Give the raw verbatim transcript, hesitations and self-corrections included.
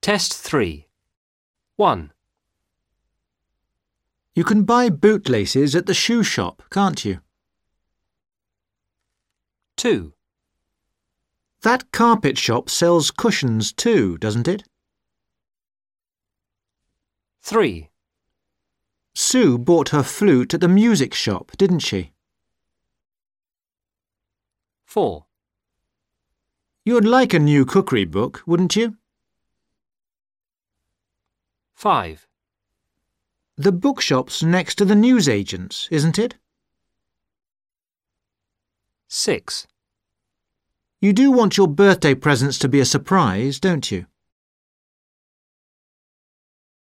Test three. one. You can buy bootlaces at the shoe shop, can't you? two. That carpet shop sells cushions too, doesn't it? three. Sue bought her flute at the music shop, didn't she? four. You'd like a new cookery book, wouldn't you? five. The bookshop's next to the newsagent's, isn't it? six. You do want your birthday presents to be a surprise, don't you?